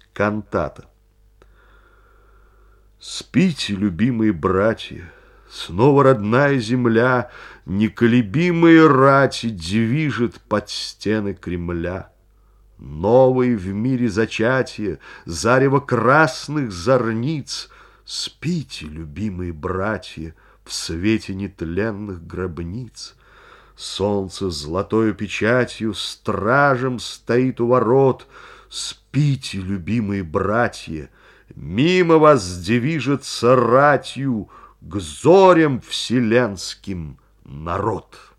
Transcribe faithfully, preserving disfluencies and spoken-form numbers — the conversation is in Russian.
Кантата. Спите, любимые братья, снова родная земля неколебимые рати движет под стены Кремля. Новые в мире зачатия, зарево красных зорниц. Спите, любимые братья, в свете нетленных гробниц. Солнце золотою печатью стражем стоит у ворот. Спите, любимые братья, мимо вас движется ратью к зорям вселенским народ.